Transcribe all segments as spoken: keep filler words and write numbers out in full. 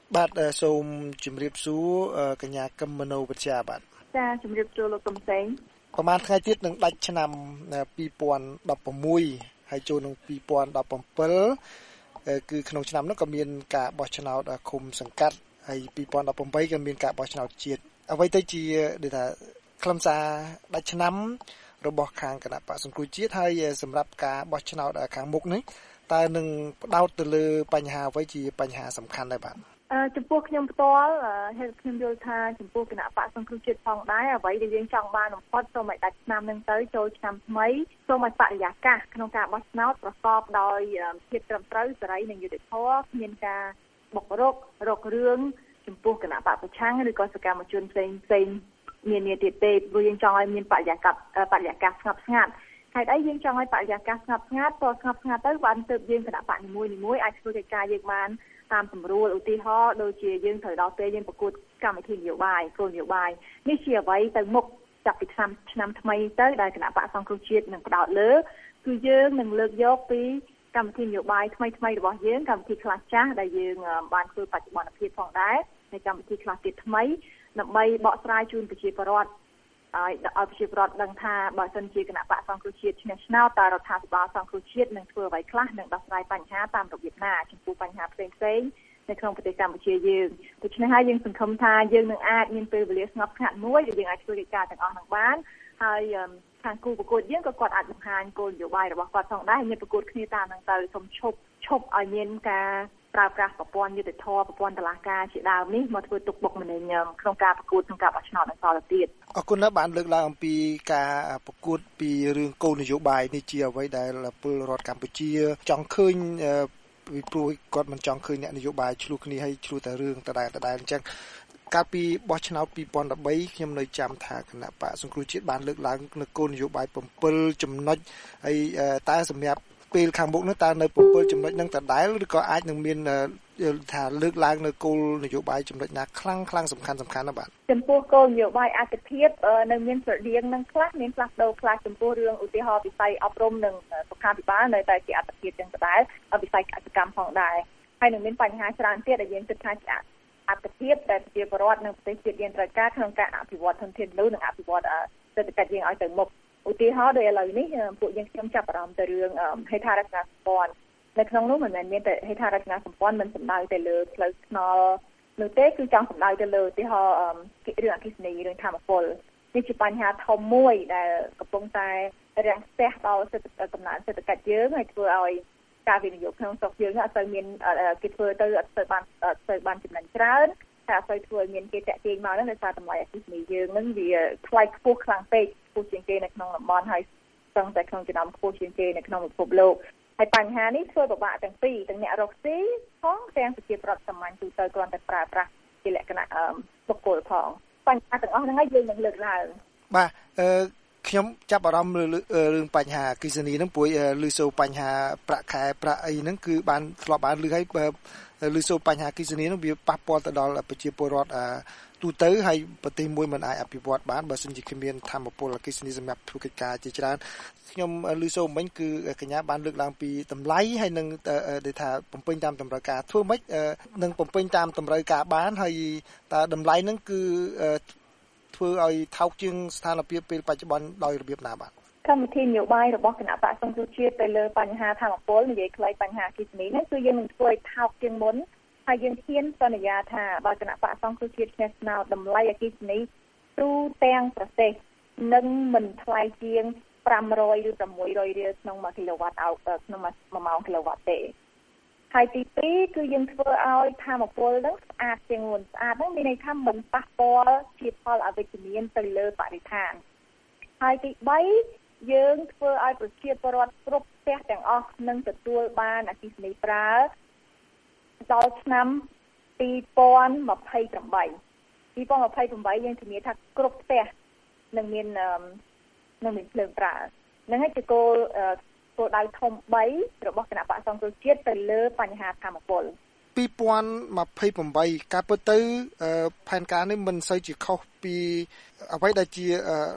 បាទសូមជម្រាបសួរកញ្ញាកឹមមនោវិជ្ជាបាទចាជម្រាបសួរលោកកឹមសេងប្រហែលថ្ងៃទៀតនឹងដាច់ឆ្នាំពីរពាន់ដប់ប្រាំមួយហើយចូលនឹងពីរពាន់ដប់ប្រាំbảyគឺក្នុងឆ្នាំនោះក៏មានការបោះឆ្នោតឃុំសង្កាត់ហើយពីរពាន់ដប់ប្រាំeightក៏មានការបោះឆ្នោតជាតិអ្វីទៅជាដូចថាខ្លឹមសារដាច់ឆ្នាំរបស់ខាងគណៈបក្សសង្គ្រោះជាតិហើយសម្រាប់ការបោះឆ្នោតខាងមុខនេះតើនឹងផ្ដោតទៅលើបញ្ហាអ្វីជាបញ្ហាសំខាន់ដែរបាទអឺចំពោះខ្ញុំផ្ទាល់ហេតុខ្ញុំយល់ថាចំពោះគណៈបក្សសង្គ្រោះជាតិផងដែរអ្វីដែលយើងចង់បានបំផុតសូមឲ្យដាច់ឆ្នាំនឹងទៅចូលឆ្នាំថ្មីសូមឲ្យបរិយាកាសក្នុងការបោះឆ្នោតប្រកបដោយភាពត្រឹមត្រូវសេរីនិងយុត្តិធម៌គ្មានការបុករករករឿងចំពោះគណៈបក្សប្រឆាំងឬក៏សកម្មជនផ្សេងផ្សេងមាននាទៀតទេព្រោះយើងចង់ឲ្យមានបរិយាកាសបរិយាកាសស្ងប់ស្ងាត់ហើយអីយើងចង់ឲ្យបរិយាកាសស្ងប់ស្ងាត់ព្រោះស្ងប់ស្ងាត់ទៅបានទើបយើងគណៈបក្សនីមួយៗអាចធ្វើកិច្ចការយើងបានតាមសម្រួលឧទាហរណ៍ដូចជាយើងត្រូវដល់ពេលយើងប្រកួតកម្មវិធីនយោបាយគោលនយោបាយនេះជាអ្វីទៅមុខចាប់ពីឆ្នាំឆ្នាំថ្មីទៅដែលគណៈបក្សសង្គ្រោះជាតិនឹងផ្ដោតលើគឺយើងនឹងលើកយកពីកម្មវិធីនយោបាយថ្មីថ្មីរបស់យើងកម្មវិធីខ្លះចាស់ដែលយើងបានធ្វើបច្ចុប្បន្នភាពផងដែរในកម្មវិធីខ្លះទៀតថ្មីដើម្បីបកស្រាយជូនប្រជាពលរដ្ឋឲ្យឲ្យប្រជាពលរដ្ឋដឹងថាបើសិនជាគណៈបក្សសង្គ្រោះជាតិឈ្នះឆ្នោតតើរដ្ឋាភិបាលសង្គ្រោះជាតិនឹងធ្វើអ្វីខ្លះនឹងដោះស្រាយបញ្ហាតាមរបៀបណាចំពោះបញ្ហាផ្សេងផ្សេងនៅក្នុងប្រទេសកម្ពុជាយើងដូច្នេះហើយយើងសង្ឃឹមថាយើងនឹងអាចមានពេលវេលាស្ងប់ស្ងាត់មួយដែលយើងអាចធ្វើកិច្ចការទាំងអស់នឹងបានហើយខាងគូប្រកួតយើងក៏គាត់អាចបង្ហាញគោលនយោបាយរបស់គាត់ផងដែរមានប្រកួតគ្នាតាមនឹងទៅសូមឈប់ឈប់ឲ្យមានការប្រើប្រាស់ប្រព័ន្ធយុត្តិធម៌ប្រព័ន្ធតុលាការជាដើមនេះមកធ្វើទុកបុកម្នេញក្នុងការប្រកួតក្នុងការបោះឆ្នោតបន្តទៅទៀតអរគុណណាស់បានលើកឡើងអំពីការប្រកួតពីរឿងគោលនយោបាយនេះជាអ្វីដែលពលរដ្ឋកម្ពុជាចង់ឃើញពីព្រោះគាត់មិនចង់ឃើញអ្នកនយោបាយឆ្លោះគ្នាហើយឆ្លោះតែរឿងដដែលដដែលអញ្ចឹងកាលពីបោះឆ្នោតពីរពាន់ដប់បីខ្ញុំនៅចាំថាគណៈបក្សសង្គ្រោះជាតិបានលើកឡើងនៅគោលនយោបាយ7ចំណុចហើយតែសម្រាប់ពេលខាងមុខនោះតើនៅ7ចំណុចនឹងដដែលឬក៏អាចនឹងមានថាលើកឡើងនៅគោលនយោបាយចំណុចណាខ្លាំងខ្លាំងសំខាន់សំខាន់ណាបាទចំពោះគោលនយោបាយអត្ថភាពនៅមានស្រដៀងនឹងខ្លះមានផ្លាស់ប្ដូរខ្លះចំពោះរឿងឧទាហរណ៍វិស័យអប់រំនិងសុខាភិបាលនៅតែជាអត្ថភាពទាំងដដែលវិស័យកសិកម្មផងដែរហើយនឹងមានបញ្ហាច្រើនទៀតដែលយើងគិតថាអត្ថភាពដែលប្រជាពលរដ្ឋនិងប្រទេសជាតិយើងត្រូវការក្នុងការអភិវឌ្ឍធនធានមនុស្សនិងអភិវឌ្ឍសេដ្ឋកិច្ចយើងឲ្យទៅមុខឧទាហរណ៍ដូចឥឡូវនេះពួកយើងខ្ញុំចាប់អារម្មណ៍ទៅរឿងហេដ្ឋារចនាសម្ព័ន្ធនៅក្នុងនោះមិនមែនមានតែហេដ្ឋារចនាសម្ព័ន្ធមិនសំដៅទៅលើផ្លូវថ្នល់នោះទេគឺចង់សំដៅទៅលើឧទាហរណ៍រឿងអគ្គិសនីរឿងធម្មពលនេះជាបញ្ហាធំមួយដែលកំពុងតែរាំងស្ទះដល់សេដ្ឋកិច្ចកំណើនសេដ្ឋកិច្ចយើងហើយធ្វើឲ្យការវិនិយោគក្នុងស្រុកយើងអត់សូវមានគេធ្វើទៅអត់សូវបានអត់សូវបានចំណេញច្រើនតែអត់សូវធ្វើមានគេតាក់ទាញមកហ្នឹងដោយសារតម្លៃអគ្គិសនីយើងហ្នឹងវាថ្លៃខ្ពស់ខ្លាំងពេកខ្ពស់ជាងគេនៅក្នុងតំបន់ហើយស្ទើរតែក្នុងចំណោមខ្ពស់ជាងគេនៅក្នុងពិភពលោកហើយបញ្ហានេះធ្វើពិបាកទាំងពីរទាំងអ្នករកស៊ីផងទាំងប្រជាប្រដ្ឋសាមញ្ញទូទៅគ្រាន់តែប្រើប្រាស់ជាលក្ខណៈបុគ្គលផងបញ្ហាទាំងអស់ហ្នឹងហើយយើងនឹងលើកឡើងបាទអឺខ្ញុំចាប់អារម្មណ៍លើរឿងបញ្ហាអគ្គិសនីហ្នឹងព្រោះលឺសូរបញ្ហាប្រាក់ខែប្រាក់អីហ្នឹងគឺបានធ្លាប់បានលឺហើយលឺសូរបញ្ហាអគ្គិសនីហ្នឹងវាប៉ះពាល់ទៅដល់ប្រជាពលរដ្ឋទូទៅហើយប្រទេសមួយមិនអាចអភិវឌ្ឍបានបើមិនជាគ្មានធម្មពលអគ្គិសនីសម្រាប់ធ្វើកិច្ចការជាច្រើនខ្ញុំលឺសូរមិញគឺកញ្ញាបានលើកឡើងពីតម្លៃហើយនឹងដែលថាបំពេញតាមតម្រូវការធ្វើម៉េចនឹងបំពេញតាមតម្រូវការបានហើយតើតម្លៃហ្នឹងគឺធ្វើឲ្យថោកជាងស្ថានភាពពេលបច្ចុប្បន្នដោយរបៀបណាបាទកម្មវិធីនយោបាយរបស់គណៈបក្សសង្គ្រោះជាតិទៅលើបញ្ហាធម្មពលនិយាយខ្លីបញ្ហាអគ្គិសនីនេះគឺយើងនឹងធ្វើឲ្យថោកជាងមុនហើយយើងហ៊ានសន្យាថាបើគណៈបក្សសង្គ្រោះជាតិឈ្នះឆ្នោតតម្លៃអគ្គិសនីទូទាំងប្រទេសនឹងមិនថ្លៃជាងfive hundredឬsix hundredរៀលក្នុង1គីឡូវ៉ាត់អោក្នុង1ម៉ោងគីឡូវ៉ាត់ទេហើយទីពីរគឺយើងធ្វើឲ្យធម្មពលហ្នឹងស្អាតជាងមុនស្អាតហ្នឹងមានន័យថាមិនប៉ះពាល់ជាផលអវិជ្ជមានទៅលើបរិស្ថានហើយទីបីយើងធ្វើឲ្យប្រជាពលរដ្ឋគ្រប់ផ្ទះទាំងអស់នឹងទទួលបានអគ្គិសនីប្រើដល់ឆ្នាំtwo thousand twenty-eight two thousand twenty-eightយើងធានាថាគ្រប់ផ្ទះនឹងមាននឹងមានភ្លើងប្រើនឹងហើយជាគោលគោលដៅធំ3របស់គណៈបក្សសង្គ្រោះជាតិទៅលើបញ្ហាធម្មពល two thousand twenty-eightការពិតទៅផែនការនេះមិនសូវជាខុសពីអ្វីដែលជា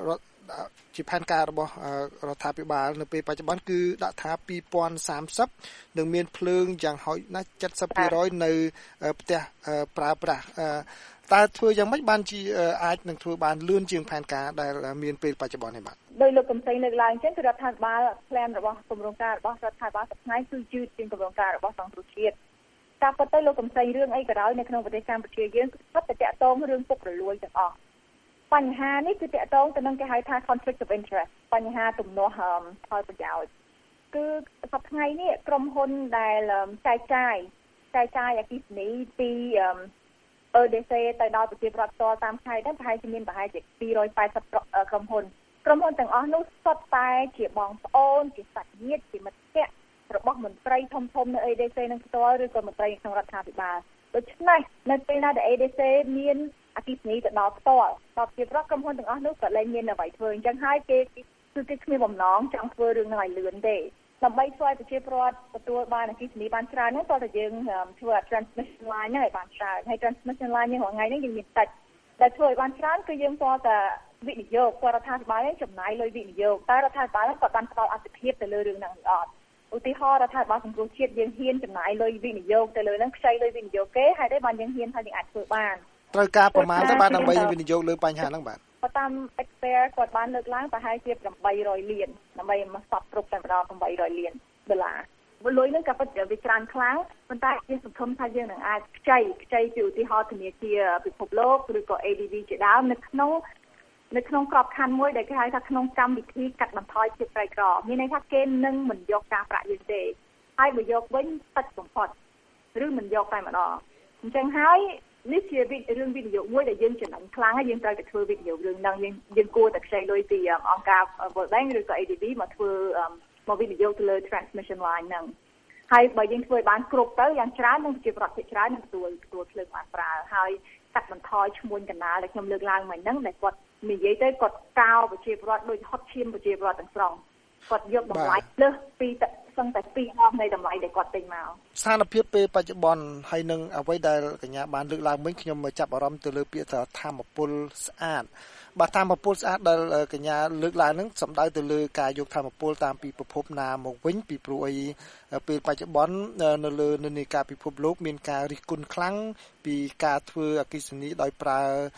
ជាផែនការរបស់រដ្ឋាភិបាលនៅពេលបច្ចុប្បន្នគឺដាក់ថាពីរពាន់សាមសិបនឹងមានភ្លើងយ៉ាងហោចណាស់ เจ็ดสิบเปอร์เซ็นต์ នៅផ្ទះប្រើប្រាស់តើធ្វើយ៉ាងម៉េចបានជាអាចនឹងធ្វើបានលឿនជាងផែនការដែលមានពេលបច្ចុប្បន្ននេះបាទដោយលោកកំសែងលើកឡើងចឹងគឺរដ្ឋាភិបាល plan របស់គម្រោងការរបស់រដ្ឋាភិបាលសប្តាហ៍គឺយឺតជាងគម្រោងការរបស់សង្គ្រោះជាតិតាមពិតទៅលោកកំសែងរឿងអីក៏ដោយនៅក្នុងប្រទេសកម្ពុជាយើងគឺពិតតែតាក់ទងរឿងពុករលួយទាំងអស់បញ្ហានេះគឺតាក់ទងទៅនឹងគេហៅថា conflict of interest បញ្ហាទំនាស់ផលប្រយោជន៍គឺសប្តាហ៍នេះក្រុមហ៊ុនដែលចែកចាយចែកចាយអគ្គិសនីពី អឺ ដេ ซี ទៅដល់ប្រជាពលរដ្ឋផ្ទាល់តាមខេត្តហ្នឹងប្រហែលជាមានប្រហែលជាពីររយแปดสิบក្រុមហ៊ុនក្រុមហ៊ុនទាំងអស់នោះសុទ្ធតែជាបងប្អូនជាសាច់ញាតិជាមិត្តភក្តិរបស់មន្ត្រីធំៗនៅ អេ ដេ ซี នឹងផ្ទាល់ឬក៏មន្ត្រីក្នុងរដ្ឋាភិបាលដូច្នេះនៅពេលណាដែល អេ ដេ ซี មានអគ្គិសនីទៅដល់ផ្ទាល់ដល់ប្រជាពលរដ្ឋក្រុមហ៊ុនទាំងអស់នោះក៏លែងមានអ្វីធ្វើអញ្ចឹងហើយគេគឺគេគ្មានបំណងចង់ធ្វើរឿងហ្នឹងឲ្យលឿនទេដើម្បីធ្វើឲ្យប្រជាពលរដ្ឋទទួលបានអគ្គិសនីបានច្រើនហ្នឹងតើតើយើងធ្វើ transmission line ហ្នឹងឲ្យបានច្រើនហើយ transmission line នេះរាល់ថ្ងៃនេះយើងមានតិចដែលធ្វើឲ្យបានច្រើនគឺយើងតើតើវិនិយោគរដ្ឋាភិបាលចំណាយលុយវិនិយោគតែរដ្ឋាភិបាលគាត់បានផ្ដល់អត្ថប្រយោជន៍ទៅលើរឿងហ្នឹងអត់ឧទាហរណ៍រដ្ឋាភិបាលសង្គ្រោះជាតិយើងហ៊ានចំណាយលុយវិនិយោគទៅលើហ្នឹងខ្ចីលុយវិនិយោគគេហើយដែរបានយើងហ៊ានថាយើងអាចធ្វើបានត្រូវការប្រមាណទៅបានដើម្បីវិនិយោគលើបញ្ហាហ្នឹងបាទតាម expert គាត់បានលើកឡើងប្រហែលជាแปดร้อยលានដើម្បីមកសពគ្រប់តែម្ដងแปดร้อยលានដុល្លារលុយហ្នឹងក៏ពិតជាវាច្រើនខ្លាំងប៉ុន្តែយើងសង្ឃឹមថាយើងនឹងអាចខ្ចីខ្ចីពីឧទាហរណ៍ធនាគារពិភពលោកឬក៏ เอ ดี บี ជាដើមនៅក្នុងនៅក្នុងក្របខ័ណ្ឌមួយដែលគេហៅថាក្នុងកម្មវិធីកាត់បន្ថយភាពក្រីក្រមានន័យថាគេនឹងមិនយកការប្រាក់យើងទេហើយបើយកវិញតិចបំផុតឬមិនយកតែម្ដងអញ្ចឹងហើយនេះជារឿងវិនិយោគមួយដែលយើងចំណេញខ្លាំងហើយយើងត្រូវតែធ្វើវិនិយោគរឿងហ្នឹងយើងយើងគួរតែខ្ចីលុយពីអង្គការ World Bank ឬក៏ เอ ดี บี មកធ្វើមកវិនិយោគទៅលើ transmission line ហ្នឹងហើយបើយើងធ្វើឲ្យបានគ្រប់ទៅយ៉ាងច្រើននឹងជាប្រតិច្រើននឹងទទួលទទួលភ្លើងបានប្រើហើយកាត់បន្ថយឈ្មួញកណ្ដាលដែលខ្ញុំលើកឡើងមិញហ្នឹងដែលគាត់និយាយទៅគាត់កោប្រជាពលរដ្ឋដូចហត់ឈាមប្រជាពលរដ្ឋទាំងស្រុងគាត់យកតម្លៃលើសពីសឹងតែពីរដងនៃតម្លៃដែលគាត់ទិញមកស្ថានភាពពេលបច្ចុប្បន្នហើយនឹងអ្វីដែលកញ្ញាបានលើកឡើងវិញខ្ញុំចាប់អារម្មណ៍ទៅលើពាក្យថាធម្មពលស្អាតបាទធម្មពលស្អាតដែលកញ្ញាលើកឡើងហ្នឹងសំដៅទៅលើការយកធម្មពលតាមពីប្រភពណាមកវិញពីព្រោះអីពេលបច្ចុប្បន្ននៅលើនិន្នាការពិភពលោកមានការរិះគន់ខ្លាំងពីការធ្វើអគ្គិសនីដោយប្រើ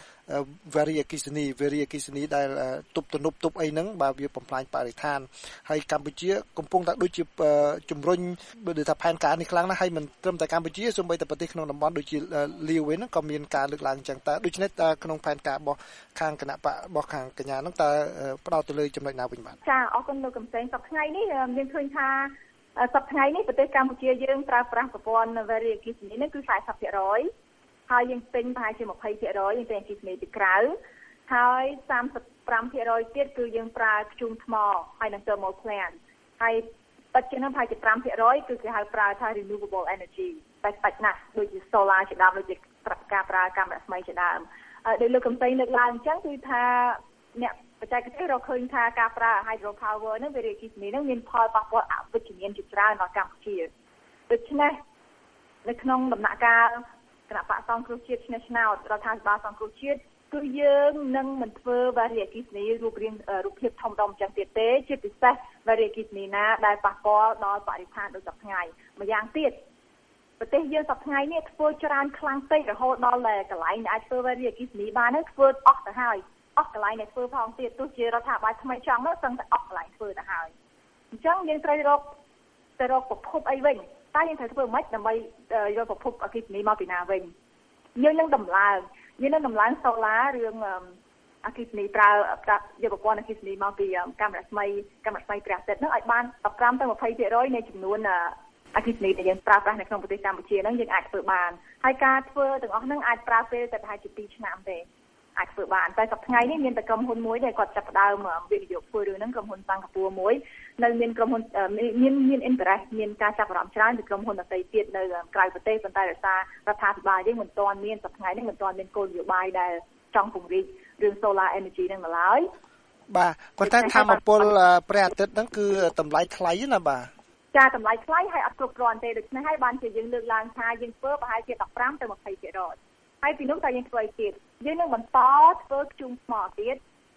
very អគ្គិសនី very អគ្គិសនីដែលទប់ទំនប់ទប់អីហ្នឹងបើវាបំផ្លាញបរិស្ថានហើយកម្ពុជាកំពុងតែដូចជាជំរុញដូចថាផែនការនេះខ្លាំងណាស់ហើយមិនត្រឹមតែកម្ពុជាសូម្បីតែប្រទេសក្នុងតំបន់ដូចជាលាវហ្នឹងក៏មានការលើកឡើងអញ្ចឹងតើដូច្នេះតើក្នុងផែនការរបស់ខាងគណៈបករបស់ខាងកញ្ញាហ្នឹងតើផ្ដោតទៅលើចំណុចណាវិញបាទចាអរគុណលោកកំសែងសប្តាហ៍ថ្ងៃនេះយើងឃើញថាសប្តាហ៍ថ្ងៃនេះប្រទេសកម្ពុជាយើងប្រើប្រាស់ប្រព័ន្ធ very អគ្គិសនីនេះគឺสี่สิบเปอร์เซ็นต์ ហើយយើងទិញប្រហែលជាยี่สิบเปอร์เซ็นต์ យើងទិញអគ្គិសនីពីក្រៅហើយสามสิบห้าเปอร์เซ็นต์ ទៀតគឺយើងប្រើធ្យូងថ្មហើយនឹង thermal plant ហើយបច្ចុប្បន្នប្រហែលជាห้าเปอร์เซ็นต์ គឺគេហៅប្រើថា renewable energy តែបាច់ណាស់ដូចជា solar ជាដើមដូចជាការប្រើកាំរស្មីជាដើមដោយលោកកំសែងលើកឡើងអញ្ចឹងគឺថាអ្នកបច្ចេកទេសរកឃើញថាការប្រើ hydro power ហ្នឹងវារាគីសនីហ្នឹងមានផលប៉ះពាល់អវិជ្ជមានជាច្រើនដល់កម្ពុជាដូច្នេះនៅក្នុងដំណាក់កាលគណៈបកសង្គ្រោះជាតិឆ្នះឆ្នោតរដ្ឋាភិបាលសង្គ្រោះជាតិគឺយើងនឹងមិនធ្វើវារីអគ្គិសនីរូបរាងរូបភាពធំដុំចឹងទៀតទេជាពិសេសវារីអគ្គិសនីណាដែលប៉ះពាល់ដល់បរិស្ថានដូចសប្តាហ៍ថ្ងៃម្យ៉ាងទៀតប្រទេសយើងសប្តាហ៍ថ្ងៃនេះធ្វើច្រើនខ្លាំងពេករហូតដល់កន្លែងដែលអាចធ្វើវារីអគ្គិសនីបានហ្នឹងធ្វើអស់ទៅហើយអស់កន្លែងដែលធ្វើផងទៀតទោះជារដ្ឋាភិបាលថ្មីចង់មកសឹងតែអស់កន្លែងធ្វើទៅហើយអញ្ចឹងយើងត្រូវរកទៅរកប្រភពអីវិញតែយើងត្រូវធ្វើមិនដើម្បីយកប្រភពអគ្គិសនីមកពីណាវិញយើងនឹងដំឡើងយើងនឹងដំឡើងសូឡារឿងអគ្គិសនីប្រើប្រាស់យកប្រព័ន្ធអគ្គិសនីមកពីកាំរស្មីកាំរស្មីព្រះអាទិត្យហ្នឹងឲ្យបាន15ទៅ20%នៃចំនួនអគ្គិសនីដែលយើងប្រើប្រាស់នៅក្នុងប្រទេសកម្ពុជាហ្នឹងយើងអាចធ្វើបានហើយការធ្វើទាំងអស់ហ្នឹងអាចប្រើពេលតែប្រហែលជាtwoឆ្នាំទេអាចធ្វើបានតែសប្តាហ៍ថ្ងៃនេះមានតែក្រុមហ៊ុនមួយដែលគាត់ចាប់ផ្ដើមវិនិយោគធ្វើរឿងហ្នឹងក្រុមហ៊ុនសិង្ហបុរីមួយនៅមានក្រុមហ៊ុនមានមាន interest មានការចាប់អារម្មណ៍ច្រើនពីក្រុមហ៊ុនដទៃទៀតនៅក្រៅប្រទេសប៉ុន្តែដោយសាររដ្ឋាភិបាលយើងមិនទាន់មានសប្តាហ៍ថ្ងៃនេះមិនទាន់មានគោលនយោបាយដែលចង់ពង្រីករឿង solar energy ហ្នឹងមកឡើយបាទប៉ុន្តែធម្មពលព្រះអាទិត្យហ្នឹងគឺតម្លៃថ្លៃណាបាទចាតម្លៃថ្លៃហើយអត់គ្រប់គ្រាន់ទេដូច្នេះហើយបានជាយើងលើកឡើងថាយើងធ្វើប្រហែលជាfifteenទៅtwenty%ហើយពីនោះតែយើងធ្វើឲ្យទៀតយើងនឹងបន្តធ្វើធ្យូងថ្មទៀត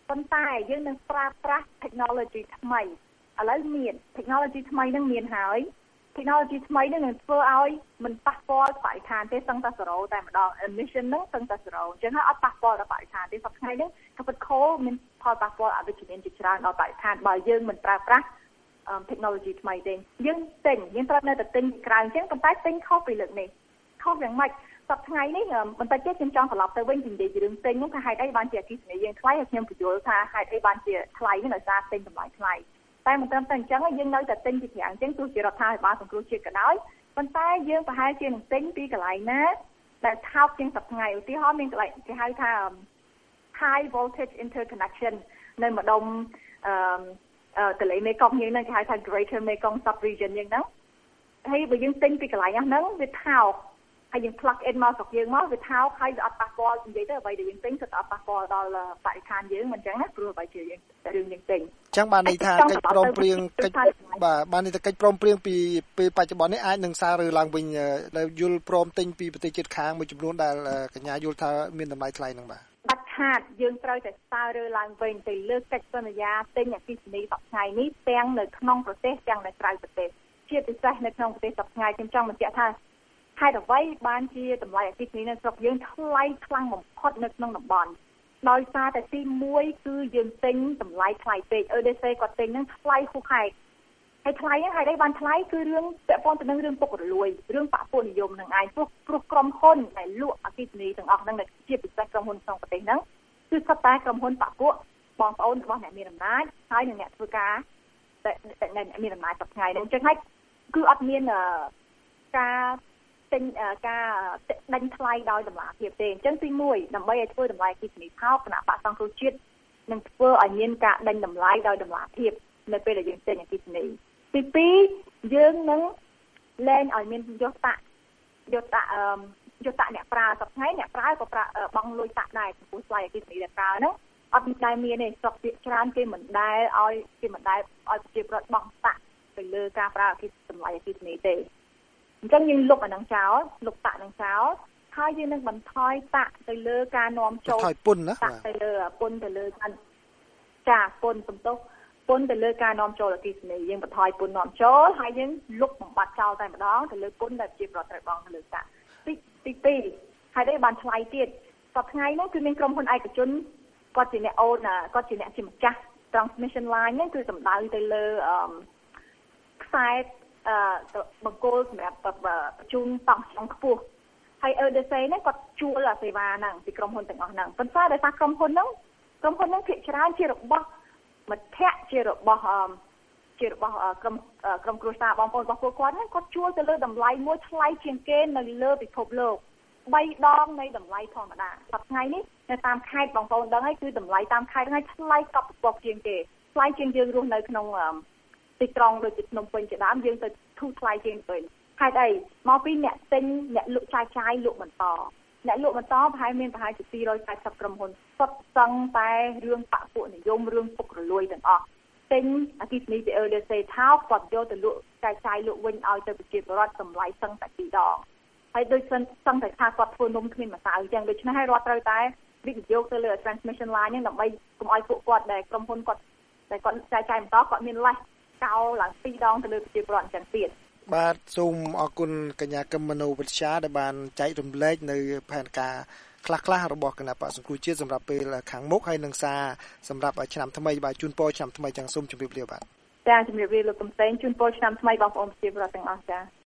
ប៉ុន្តែយើងនឹងប្រើប្រាស់ technology ថ្មីឥឡូវមាន technology ថ្មីនឹងមានហើយ technology ថ្មីនឹងនឹងធ្វើឲ្យមិនប៉ះពាល់បរិស្ថានទេសឹងតែzeroតែម្ដង emission នឹងសឹងតែzeroអញ្ចឹងហើយអត់ប៉ះពាល់ដល់បរិស្ថានទេសប្តាហ៍ថ្ងៃនេះកាពិតខូលមានផលប៉ះពាល់អវិជ្ជមានជាច្រើនដល់បរិស្ថានបើយើងមិនប្រើប្រាស់ technology ថ្មីទេយើងទិញយើងត្រូវនៅតែទិញពីក្រៅអញ្ចឹងប៉ុន្តែទិញខុសពីលើកនេះខុសយ៉ាងម៉េចសប្តាហ៍ថ្ងៃនេះបន្តិចទៀតខ្ញុំចង់ត្រឡប់ទៅវិញនិយាយពីរឿងទិញនោះថាហេតុអីបានជាអគ្គិសនីយើងថ្លៃហើយខ្ញុំបញ្យល់ថាហេតុអីបានជាថ្លៃនេះដោយសារទិញតម្លៃថ្លៃតែមិនត្រឹមតែអញ្ចឹងយើងនៅតែទិញពីក្រៅអញ្ចឹងទោះជារដ្ឋាភិបាលសង្គ្រោះជាតិក៏ដោយប៉ុន្តែយើងប្រហែលជានឹងទិញពីកន្លែងណាដែលថោកជាងសប្តាហ៍ថ្ងៃឧទាហរណ៍មានកន្លែងគេហៅថា high voltage interconnection នៅម្ដុំអឺទន្លេមេគង្គយើងហ្នឹងគេហៅថា Greater Mekong Sub Region យើងហ្នឹងហើយបើយើងទិញពីកន្លែងហ្នឹងវាថោកហើយយើង plug in មកស្រុកយើងមកវាថោកហើយវាអត់ប៉ះពាល់និយាយទៅអ្វីដែលយើងទិញគឺអត់ប៉ះពាល់ដល់បរិស្ថានយើងមិនអញ្ចឹងណាព្រោះអ្វីជាយើងរឿងយើងទិញអញ្ចឹងបានន័យថាកិច្ចព្រមព្រៀងកិច្ចបាទបានន័យថាកិច្ចព្រមព្រៀងពីពេលបច្ចុប្បន្ននេះអាចនឹងសាររើឡើងវិញដែលយល់ព្រមទិញពីប្រទេសជិតខាងមួយចំនួនដែលកញ្ញាយល់ថាមានតម្លៃថ្លៃហ្នឹងបាទបាត់ខាតយើងត្រូវតែសាររើឡើងវិញទៅលើកិច្ចសន្យាទិញអគ្គិសនីសប្តាហ៍ថ្ងៃនេះទាំងនៅក្នុងប្រទេសទាំងនៅក្រៅប្រទេសជាពិសេសនៅក្នុងប្រទេសសប្តាហ៍ថ្ងៃខ្ញុំចង់បញ្ជាក់ថាហេតុអ្វីបានជាតម្លៃអគ្គិសនីនៅស្រុកយើងថ្លៃខ្លាំងបំផុតនៅក្នុងតំបន់ដោយសារតែទីមួយគឺយើងទិញតម្លៃថ្លៃពេក អេ ឌី សី គាត់ទិញហ្នឹងថ្លៃហួសហេតុហើយថ្លៃហ្នឹងហេតុអីបានថ្លៃគឺរឿងពាក់ព័ន្ធទៅនឹងរឿងពុករលួយរឿងបពុនិយមនឹងឯងព្រោះព្រោះក្រុមហ៊ុនដែលលក់អគ្គិសនីទាំងអស់ហ្នឹងជាពិសេសក្រុមហ៊ុនក្នុងប្រទេសហ្នឹងគឺសុទ្ធតែក្រុមហ៊ុនបពុបងប្អូនរបស់អ្នកមានអំណាចហើយនឹងអ្នកធ្វើការតែអ្នកមានអំណាចសប្តាហ៍ថ្ងៃហ្នឹងអញ្ចឹងហើយគឺអត់មានការទិញការដេញថ្លៃដោយតម្លាភាពទេអញ្ចឹងទីមួយដើម្បីឲ្យធ្វើតម្លៃអគ្គិសនីថោកគណៈបក្សសង្គ្រោះជាតិនឹងធ្វើឲ្យមានការដេញតម្លៃដោយតម្លាភាពនៅពេលដែលយើងទិញអគ្គិសនីទីពីរយើងនឹងលែងឲ្យមានយុទ្ធៈយុទ្ធៈអឺយុទ្ធៈអ្នកប្រើសប្តាហ៍អ្នកប្រើក៏ប្រើបង់លុយតាក់ដែរចំពោះថ្លៃអគ្គិសនីដែលប្រើហ្នឹងអត់ដែលមានទេស្រុកទៀតច្រើនគេមិនដែលឲ្យគេមិនដែលឲ្យប្រជាពលរដ្ឋបង់តាក់ទៅលើការប្រើអគ្គិសនីតម្លៃអគ្គិសនីទេអញ្ចឹងយើងលុបអានឹងចោលលុបតាក់នឹងចោលហើយយើងនឹងបន្ថយតាក់ទៅលើការនាំចូលបន្ថយពន្ធណាតាក់ទៅលើពន្ធទៅលើចាពន្ធសំទោសពន្ធទៅលើការនាំចូលអគ្គិសនីយើងបន្ថយពន្ធនាំចូលហើយយើងលុបបំបត្តិចោលតែម្ដងទៅលើពន្ធដែលជាប្រតិបត្តិទៅលើតាក់ទីទីពីរហើយđâyបានថ្លៃទៀតសប្តាហ៍ថ្ងៃហ្នឹងគឺមានក្រុមហ៊ុនឯកជនគាត់ជាអ្នកអូនគាត់ជាអ្នកជាម្ចាស់ transmission line ហ្នឹងគឺសំដៅទៅលើអឺខ្សែអឺបង្គោលសម្រាប់បញ្ជូនតង់ចំខ្ពស់ហើយ អេ ឌី សី ហ្នឹងគាត់ជួលអាសេវាហ្នឹងពីក្រុមហ៊ុនទាំងអស់ហ្នឹងប៉ុន្តែដោយសារក្រុមហ៊ុនហ្នឹងក្រុមហ៊ុនហ្នឹងភាគច្រើនជារបស់មធ្យៈជារបស់អឺជារបស់ក្រុមក្រុមគ្រួសារបងប្អូនរបស់ពួកគាត់ហ្នឹងគាត់ជួលទៅលើតម្លៃមួយថ្លៃជាងគេនៅលើពិភពលោកបីដងនៃតម្លៃធម្មតាសប្តាហ៍ថ្ងៃនេះនៅតាមខេត្តបងប្អូនដឹងហើយគឺតម្លៃតាមខេត្តហ្នឹងថ្លៃកប់ពពកជាងគេថ្លៃជាងយើងរស់នៅក្នុងទីក្រុងដូចជាភ្នំពេញជាដើមយើងទៅធូរថ្លៃជាងទៅហេតុអីមកពីអ្នកទិញអ្នកលក់ចាយចាយលក់បន្តអ្នកលក់បន្តប្រហែលមានប្រហែលជាពីររយប៉ែតសិបក្រុមហ៊ុនសុទ្ធសឹងតែរឿងបពុនិយមរឿងពុករលួយទាំងអស់ទិញអគ្គិសនីពី អេ ឌី សី ថោកគាត់យកទៅលក់ចាយចាយលក់វិញឲ្យទៅប្រជាពលរដ្ឋតម្លៃសឹងតែពីរដងហើយដូចសឹងសឹងតែថាគាត់ធ្វើនំគ្មានម្សៅអញ្ចឹងដូច្នេះហើយរដ្ឋត្រូវតែវិនិយោគទៅលើ transmission line ហ្នឹងដើម្បីកុំឲ្យពួកគាត់ដែលក្រុមហ៊ុនគាត់ដែលគាត់ចាយចាយបន្តគាត់មានលេសកោឡើងពីរដងទៅលើប្រជាពលរដ្ឋអញ្ចឹងទៀតបាទសូមអរគុណកញ្ញាកឹមមនោវិជ្ជាដែលបានចែករំលែកនៅផែនការខ្លះៗរបស់គណៈបក្សសង្គ្រោះជាតិសម្រាប់ពេលខាងមុខហើយនឹងសារសម្រាប់ឆ្នាំថ្មីបាទជូនពរឆ្នាំថ្មីទាំងសូមជម្រាបលាបាទចាជម្រាបលាលោកកំសែងជូនពរឆ្នាំថ្មីបងប្អូនប្រជាពលរដ្ឋទាំងអស់ចា